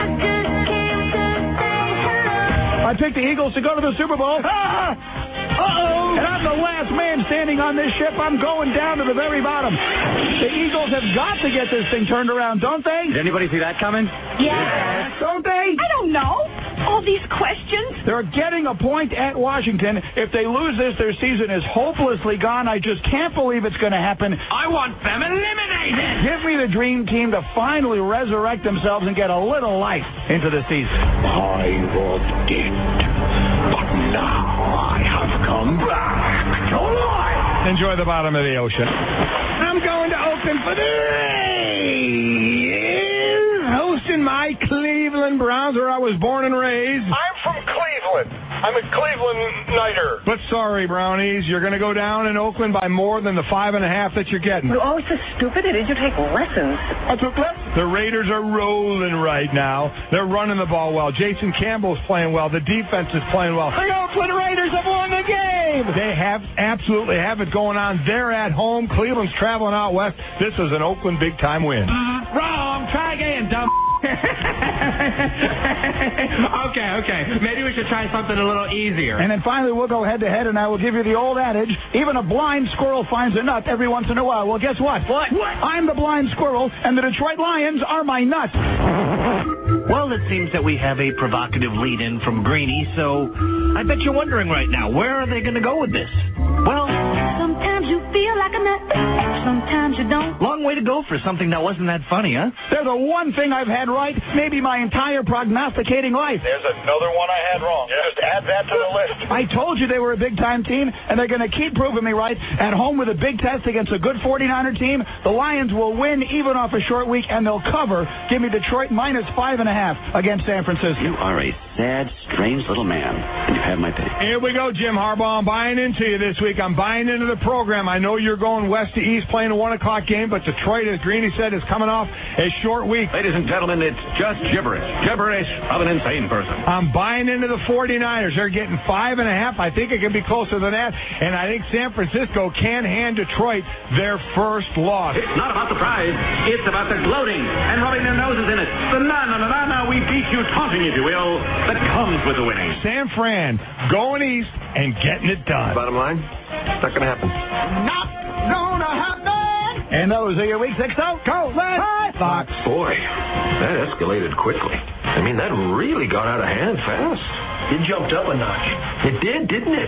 I picked the Eagles to go to the Super Bowl. Ah! Uh-oh! And I'm the last man standing on this ship. I'm going down to the very bottom. The Eagles have got to get this thing turned around, don't they? Did anybody see that coming? Yes. Don't they? I don't know. All these questions. They're getting a point at Washington. If they lose this, their season is hopelessly gone. I just can't believe it's going to happen. I want them eliminated. Give me the dream team to finally resurrect themselves and get a little life into the season. I was dead, but now I have come back to life. Enjoy the bottom of the ocean. I'm going to Oakland for the race. Hosting my Cleveland Browns, where I was born and raised. I'm from Cleveland. I'm a Cleveland Nighter. But sorry, Brownies, you're going to go down in Oakland by more than the five and a half that you're getting. You're always so stupid. Did you take lessons? I took lessons. The Raiders are rolling right now. They're running the ball well. Jason Campbell's playing well. The defense is playing well. The Oakland Raiders have won the game. They have absolutely have it going on. They're at home. Cleveland's traveling out west. This is an Oakland big-time win. Uh, wrong. Try again, dumb. okay, okay. Maybe we should try something a little easier. And then finally, we'll go head-to-head, and I will give you the old adage, even a blind squirrel finds a nut every once in a while. Well, guess what? What? What? I'm the blind squirrel, and the Detroit Lions are my nuts. Well, it seems that we have a provocative lead-in from Greeny, so I bet you're wondering right now, where are they going to go with this? Well, sometimes you feel like a nut, sometimes you don't. Long way to go for something that wasn't that funny, huh? They're the one thing I've had right, maybe my entire prognosticating life. There's another one I had wrong. Just add that to the list. I told you they were a big-time team, and they're going to keep proving me right. At home with a big test against a good forty-niner team, the Lions will win even off a short week, and they'll cover. Give me Detroit minus five and a half against San Francisco. You are a sad, strange little man, and you have my pity. Here we go, Jim Harbaugh. I'm buying into you this week. I'm buying into the program. program. I know you're going west to east playing a one o'clock game, but Detroit, as Greeny said, is coming off a short week. Ladies and gentlemen, it's just gibberish. Gibberish of an insane person. I'm buying into the forty-niners. They're getting five and a half. I think it can be closer than that. And I think San Francisco can hand Detroit their first loss. It's not about the prize. It's about the gloating and rubbing their noses in it. The no, no, no, no, no, we beat you taunting, if you will, that comes with the winning. San Fran going east and getting it done. Bottom line, it's not going to happen. Not gonna happen. And those are your Week six oh Cold High Fox. Boy, that escalated quickly. I mean, that really got out of hand fast. It jumped up a notch. It did, didn't it?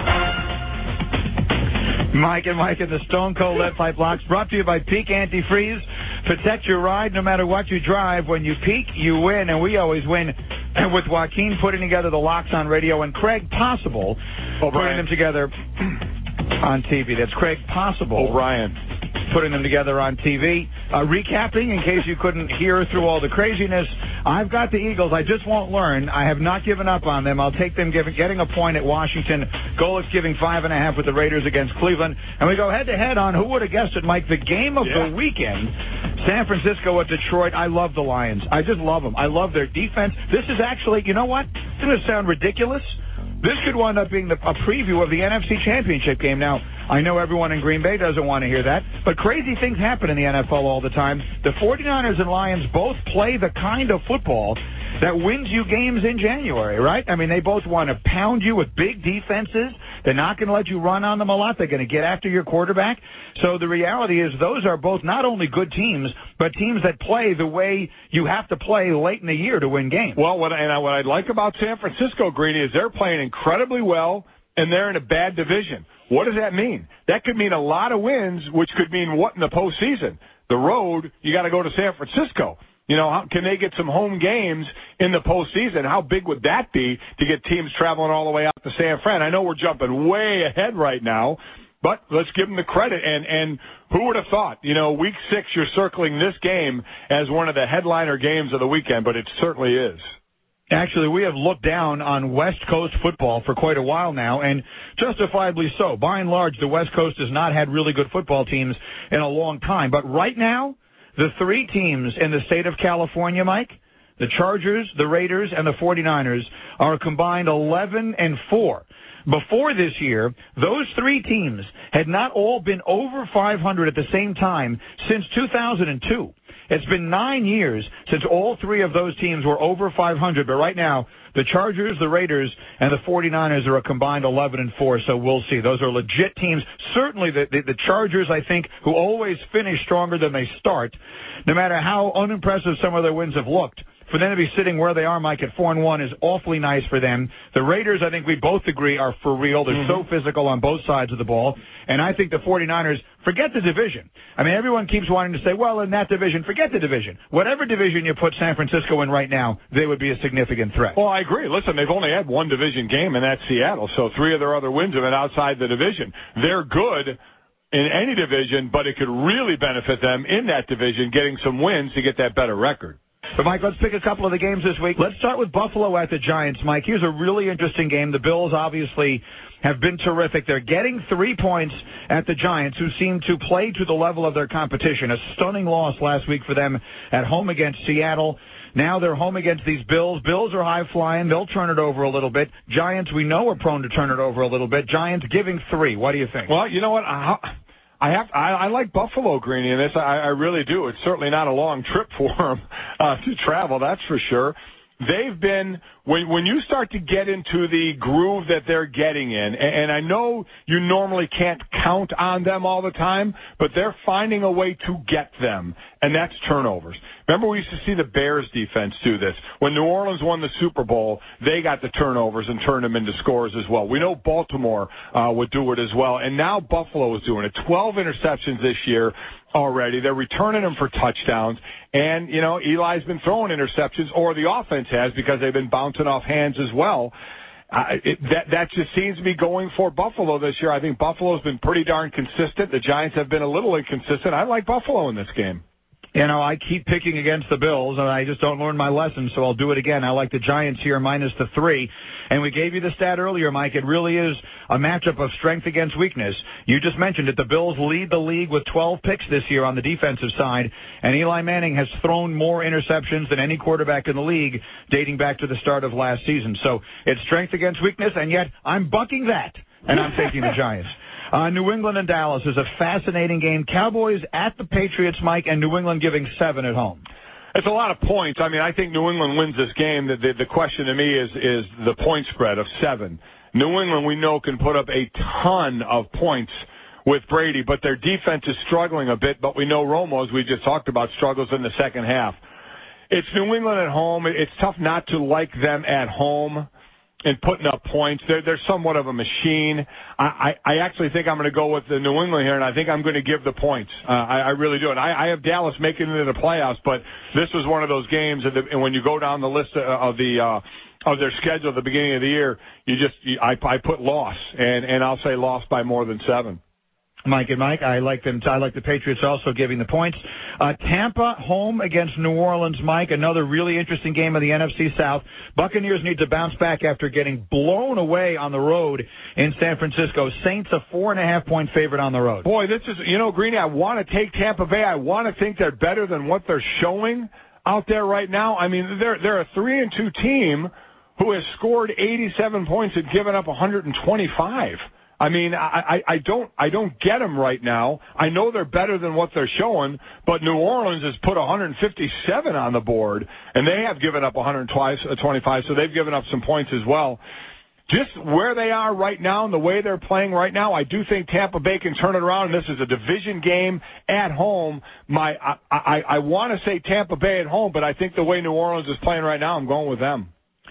Mike and Mike in the Stone Cold Lead Pipe Locks, brought to you by Peak Antifreeze. Protect your ride no matter what you drive. When you peak, you win, and we always win. And with Joaquin putting together the locks on radio and Craig Possible putting them together on T V. That's Craig Possible. O'Brien. Putting them together on T V. Uh, recapping, in case you couldn't hear through all the craziness, I've got the Eagles. I just won't learn. I have not given up on them. I'll take them giving, getting a point at Washington. Golick's giving five and a half with the Raiders against Cleveland. And we go head-to-head on, who would have guessed it, Mike, the game of yeah. the weekend. San Francisco at Detroit. I love the Lions. I just love them. I love their defense. This is actually, you know what? It's going to sound ridiculous. This could wind up being the, a preview of the N F C Championship game. Now, I know everyone in Green Bay doesn't want to hear that, but crazy things happen in the N F L all the time. The forty-niners and Lions both play the kind of football that wins you games in January, right? I mean, they both want to pound you with big defenses. They're not going to let you run on them a lot. They're going to get after your quarterback. So the reality is those are both not only good teams, but teams that play the way you have to play late in the year to win games. Well, what, and what I like about San Francisco, Greeny, is they're playing incredibly well, and they're in a bad division. What does that mean? That could mean a lot of wins, which could mean what in the postseason? The road, you got to go to San Francisco. You know, how, can they get some home games in the postseason? How big would that be to get teams traveling all the way out to San Fran? I know we're jumping way ahead right now, but let's give them the credit. And, and who would have thought, you know, week six, you're circling this game as one of the headliner games of the weekend, but it certainly is. Actually, we have looked down on West Coast football for quite a while now, and justifiably so. By and large, the West Coast has not had really good football teams in a long time. But right now, the three teams in the state of California, Mike, the Chargers, the Raiders, and the forty-niners, are combined eleven and four. Before this year, those three teams had not all been over five hundred at the same time since two thousand two. It's been nine years since all three of those teams were over five hundred, but right now, the Chargers, the Raiders, and the forty-niners are a combined eleven and four, so we'll see. Those are legit teams. Certainly the, the, the Chargers, I think, who always finish stronger than they start, no matter how unimpressive some of their wins have looked. For them to be sitting where they are, Mike, at four and one is awfully nice for them. The Raiders, I think we both agree, are for real. They're mm-hmm. so physical on both sides of the ball. And I think the forty-niners, forget the division. I mean, everyone keeps wanting to say, well, in that division, forget the division. Whatever division you put San Francisco in right now, they would be a significant threat. Well, I agree. Listen, they've only had one division game, and that's Seattle. So three of their other wins have been outside the division. They're good in any division, but it could really benefit them in that division getting some wins to get that better record. But, Mike, let's pick a couple of the games this week. Let's start with Buffalo at the Giants, Mike. Here's a really interesting game. The Bills obviously have been terrific. They're getting three points at the Giants, who seem to play to the level of their competition. A stunning loss last week for them at home against Seattle. Now they're home against these Bills. Bills are high-flying. They'll turn it over a little bit. Giants, we know, are prone to turn it over a little bit. Giants giving three. What do you think? Well, you know what? I, I have I, I like Buffalo, Greeny, in this. I, I really do. It's certainly not a long trip for them uh, to travel, that's for sure. They've been, when when you start to get into the groove that they're getting in, and, and I know you normally can't count on them all the time, but they're finding a way to get them, and that's turnovers. Remember, we used to see the Bears defense do this. When New Orleans won the Super Bowl, they got the turnovers and turned them into scores as well. We know Baltimore uh, would do it as well, and now Buffalo is doing it. twelve interceptions this year already. They're returning them for touchdowns, and, you know, Eli's been throwing interceptions, or the offense has, because they've been bouncing off hands as well. Uh, it, that that just seems to be going for Buffalo this year. I think Buffalo's been pretty darn consistent. The Giants have been a little inconsistent. I like Buffalo in this game. You know, I keep picking against the Bills, and I just don't learn my lesson, so I'll do it again. I like the Giants here minus the three. And we gave you the stat earlier, Mike. It really is a matchup of strength against weakness. You just mentioned it. The Bills lead the league with twelve picks this year on the defensive side, and Eli Manning has thrown more interceptions than any quarterback in the league dating back to the start of last season. So it's strength against weakness, and yet I'm bucking that, and I'm taking the Giants. Uh, New England and Dallas is a fascinating game. Cowboys at the Patriots, Mike, and New England giving seven at home. It's a lot of points. I mean, I think New England wins this game. The, the, the question to me is is the point spread of seven. New England, we know, can put up a ton of points with Brady, but their defense is struggling a bit. But we know Romo, as we just talked about, struggles in the second half. It's New England at home. It's tough not to like them at home and putting up points. They're, they're somewhat of a machine. I, I, I actually think I'm going to go with the New England here, and I think I'm going to give the points. Uh, I, I really do. And I, I have Dallas making it into the playoffs, but this was one of those games, that the, and when you go down the list of the uh, of their schedule at the beginning of the year, you just you, I, I put loss, and, and I'll say loss by more than seven. Mike and Mike, I like them. I like the Patriots also giving the points. Uh, Tampa home against New Orleans, Mike. Another really interesting game of the N F C South. Buccaneers need to bounce back after getting blown away on the road in San Francisco. Saints a four and a half point favorite on the road. Boy, this is, you know, Greeny, I want to take Tampa Bay. I want to think they're better than what they're showing out there right now. I mean, they're they're a three and two team who has scored eighty-seven points and given up one hundred twenty-five. I mean, I, I, I don't I don't get them right now. I know they're better than what they're showing, but New Orleans has put one hundred fifty-seven on the board, and they have given up one hundred twenty-five, so they've given up some points as well. Just where they are right now and the way they're playing right now, I do think Tampa Bay can turn it around. And this is a division game at home. My I, I, I want to say Tampa Bay at home, but I think the way New Orleans is playing right now, I'm going with them.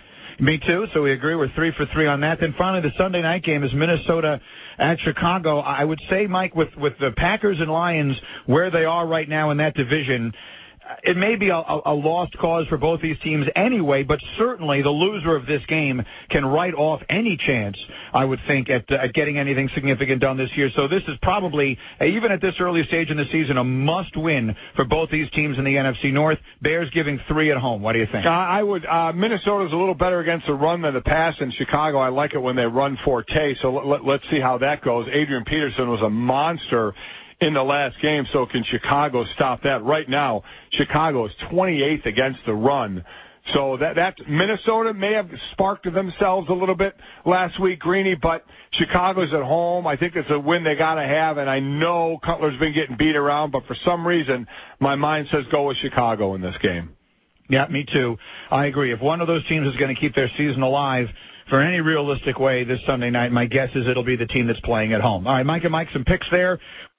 Me too, so we agree. We're three for three on that. Then finally, the Sunday night game is Minnesota at Chicago. I would say, Mike, with, with the Packers and Lions where they are right now in that division, it may be a, a lost cause for both these teams anyway, but certainly the loser of this game can write off any chance, I would think, at, uh, at getting anything significant done this year. So this is probably, uh, even at this early stage in the season, a must-win for both these teams in the N F C North. Bears giving three at home. What do you think? Uh, I would. Uh, Minnesota's a little better against the run than the pass. In Chicago, I like it when they run forte, so let, let, let's see how that goes. Adrian Peterson was a monster in the last game, so can Chicago stop that? Right now, Chicago is twenty-eighth against the run. So that that Minnesota may have sparked themselves a little bit last week, Greeny, but Chicago's at home. I think it's a win they got to have, and I know Cutler's been getting beat around, but for some reason, my mind says go with Chicago in this game. Yeah, me too. I agree. If one of those teams is going to keep their season alive for any realistic way this Sunday night, my guess is it'll be the team that's playing at home. All right, Mike and Mike, some picks there.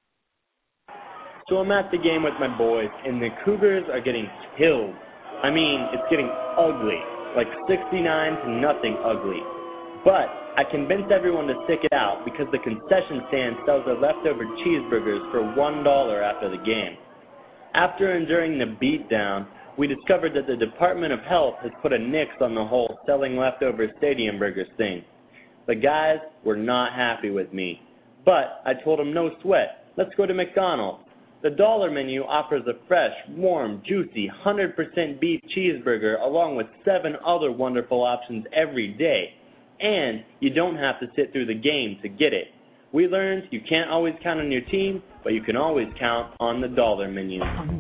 So I'm at the game with my boys, and the Cougars are getting killed. I mean, it's getting ugly, like sixty-nine to nothing ugly. But I convinced everyone to stick it out because the concession stand sells their leftover cheeseburgers for one dollar after the game. After enduring the beatdown, we discovered that the Department of Health has put a nix on the whole selling leftover stadium burgers thing. The guys were not happy with me. But I told them no sweat, let's go to McDonald's. The dollar menu offers a fresh, warm, juicy, one hundred percent beef cheeseburger along with seven other wonderful options every day. And you don't have to sit through the game to get it. We learned you can't always count on your team, but you can always count on the dollar menu.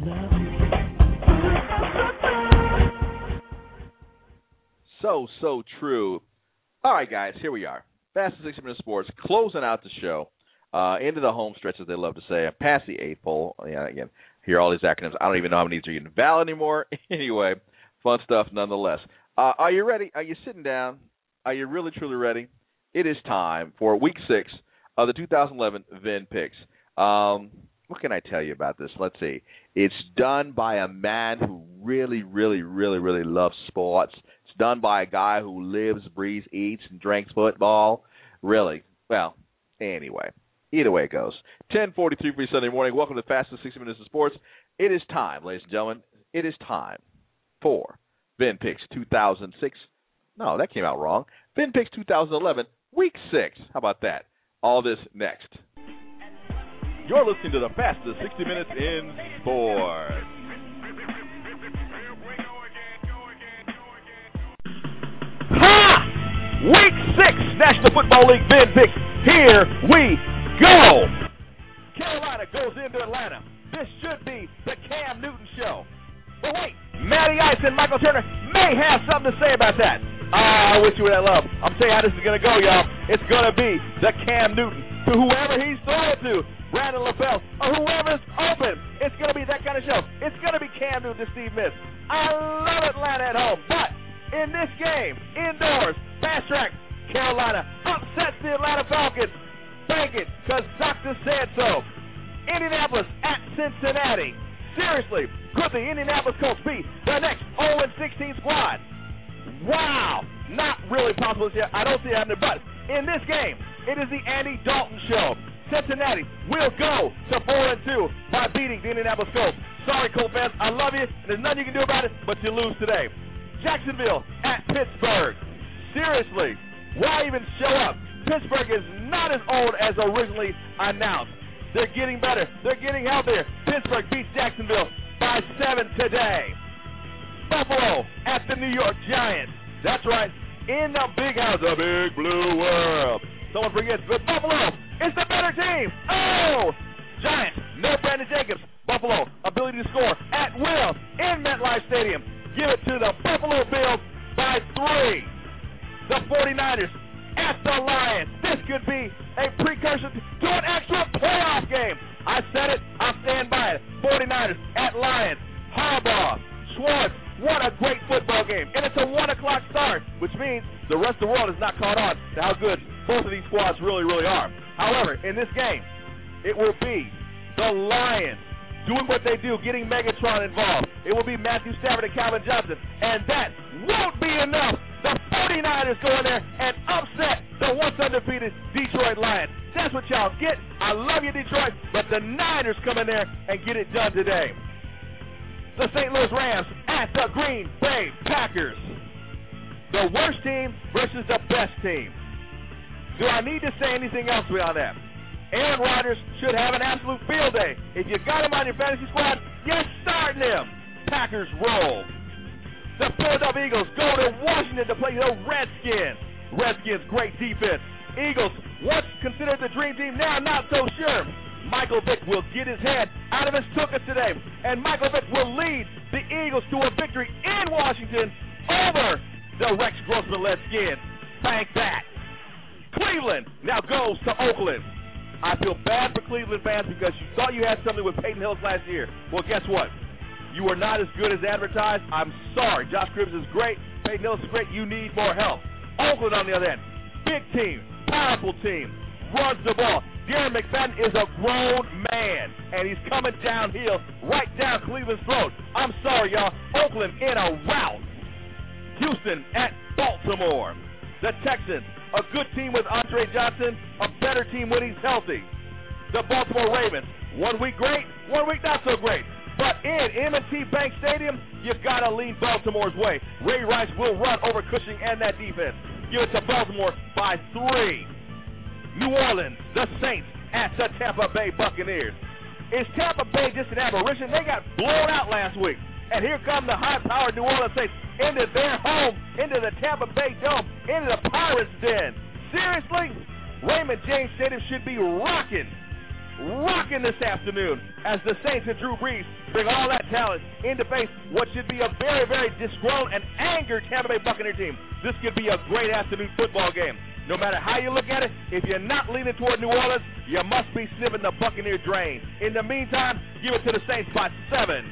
So, so true. All right, guys, here we are. Fastest sixty Minutes Sports, closing out the show. Uh, into the home stretch, as they love to say. I'm past the eighth hole. Yeah, again, hear all these acronyms. I don't even know how many of these are even valid anymore. Anyway, fun stuff nonetheless. Uh, are you ready? Are you sitting down? Are you really, truly ready? It is time for week six of the two thousand eleven Vin Picks. Um, what can I tell you about this? Let's see. It's done by a man who really, really, really, really loves sports. It's done by a guy who lives, breathes, eats, and drinks football. Really. Well, anyway. Either way it goes. ten forty-three for you Sunday morning. Welcome to the fastest sixty Minutes of Sports. It is time, ladies and gentlemen. It is time for Vin Picks two thousand six. No, that came out wrong. Vin Picks two thousand eleven, Week six. How about that? All this next. You're listening to the fastest sixty Minutes in sports. National Football League Ben Vick. Here we go. Carolina goes into Atlanta. This should be the Cam Newton show. But wait, Matty Ice and Michael Turner may have something to say about that. Ah, I wish you would have love. I'm telling you how this is going to go, y'all. It's going to be the Cam Newton to whoever he's throwing to, Brandon LaFell, or whoever's open. It's going to be that kind of show. It's going to be Cam Newton to Steve Miss. I love Atlanta at home, but in this game, indoors, fast track, Carolina upsets the Atlanta Falcons. Thank it, because Doctor said so. Indianapolis at Cincinnati. Seriously, could the Indianapolis Colts be the next oh and sixteen squad? Wow, not really possible this year. I don't see it happening, but in this game, it is the Andy Dalton show. Cincinnati will go to four and two by beating the Indianapolis Colts. Sorry, Colt fans, I love you, and there's nothing you can do about it, but you lose today. Jacksonville at Pittsburgh. Seriously, why even show up? Pittsburgh is not as old as originally announced. They're getting better. They're getting healthier. Pittsburgh beats Jacksonville by seven today. Buffalo at the New York Giants. That's right. In the big house, the big blue world. Someone forgets, but Buffalo is the better team. Oh! Giants, no Brandon Jacobs. Buffalo, ability to score at will in MetLife Stadium. Give it to the Buffalo Bills by three. The 49ers at the Lions. This could be a precursor to an actual playoff game. I said it. I stand by it. 49ers at Lions. Harbaugh, Schwartz. What a great football game. And it's a one o'clock start, which means the rest of the world is not caught on to how good both of these squads really, really are. However, in this game, it will be the Lions doing what they do, getting Megatron involved. It will be Matthew Stafford and Calvin Johnson. And that won't be enough. The 49ers go in there and upset the once undefeated Detroit Lions. That's what y'all get. I love you, Detroit, but the Niners come in there and get it done today. The Saint Louis Rams at the Green Bay Packers. The worst team versus the best team. Do I need to say anything else beyond that? Aaron Rodgers should have an absolute field day. If you got him on your fantasy squad, you're starting him. Packers roll. The Philadelphia Eagles go to Washington to play the Redskins. Redskins, great defense. Eagles, once considered the dream team, now not so sure. Michael Vick will get his head out of his tuchus today, and Michael Vick will lead the Eagles to a victory in Washington over the Rex Grossman-led Skins. Thank that. Cleveland now goes to Oakland. I feel bad for Cleveland fans because you thought you had something with Peyton Hillis last year. Well, guess what? You are not as good as advertised. I'm sorry. Josh Cribbs is great. Peyton Hillis is great. You need more help. Oakland, on the other hand, big team, powerful team, runs the ball. Darren McFadden is a grown man, and he's coming downhill right down Cleveland's throat. I'm sorry, y'all. Oakland in a rout. Houston at Baltimore. The Texans, a good team with Andre Johnson, a better team when he's healthy. The Baltimore Ravens, one week great, one week not so great. But in M and T Bank Stadium, you've got to lean Baltimore's way. Ray Rice will run over Cushing and that defense. Give it to Baltimore by three. New Orleans, the Saints at the Tampa Bay Buccaneers. Is Tampa Bay just an aberration? They got blown out last week. And here come the high-powered New Orleans Saints into their home, into the Tampa Bay Dome, into the Pirates' den. Seriously? Raymond James Stadium should be rocking, rocking this afternoon as the Saints and Drew Brees bring all that talent in to face what should be a very, very disgruntled and angered Tampa Bay Buccaneer team. This could be a great afternoon football game. No matter how you look at it, if you're not leaning toward New Orleans, you must be sniffing the Buccaneer drain. In the meantime, give it to the Saints by seven.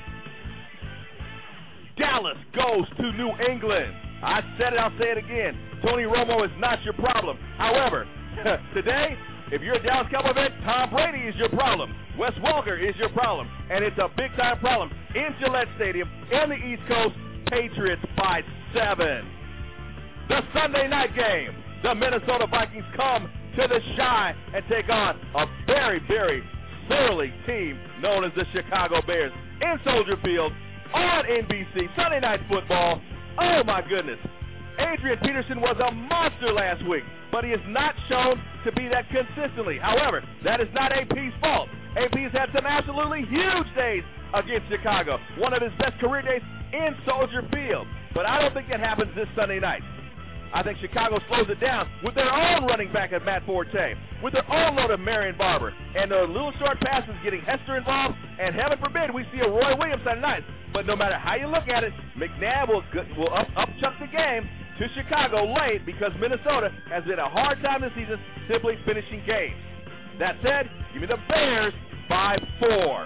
Dallas goes to New England. I said it, I'll say it again. Tony Romo is not your problem. However, today, if you're a Dallas Cowboy fan, Tom Brady is your problem. Wes Welker is your problem. And it's a big-time problem in Gillette Stadium in the East Coast. Patriots by seven. The Sunday night game. The Minnesota Vikings come to the Shy and take on a very, very surly team known as the Chicago Bears in Soldier Field on N B C. Sunday Night Football. Oh, my goodness. Adrian Peterson was a monster last week, but he has not shown to be that consistently. However, that is not A P's fault. A P's had some absolutely huge days against Chicago, one of his best career days in Soldier Field. But I don't think that happens this Sunday night. I think Chicago slows it down with their own running back at Matt Forte, with their own load of Marion Barber, and their little short passes getting Hester involved, and heaven forbid we see a Roy Williams Sunday night. But no matter how you look at it, McNabb will, will up, upchuck the game to Chicago late because Minnesota has been a hard time this season simply finishing games. That said, give me the Bears by four.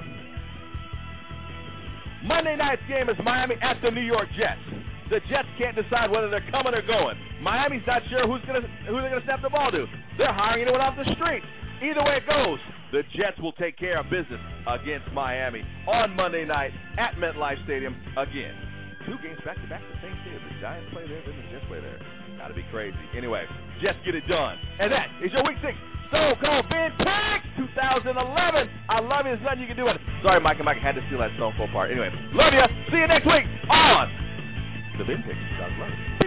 Monday night's game is Miami at the New York Jets. The Jets can't decide whether they're coming or going. Miami's not sure who's gonna who they're gonna snap the ball to. They're hiring anyone off the street. Either way it goes, the Jets will take care of business against Miami on Monday night at MetLife Stadium again. Two games back to back the same day. The Giants play there, then the Jets play there. Gotta be crazy. Anyway, Jets get it done. And that is your Week Six Stone-Cold Ben Picks twenty eleven. I love you. There's nothing you can do about it. Sorry, Mike and Mike had to steal that Stone Cold part. Anyway, love you. See you next week on the Ben Picks twenty eleven.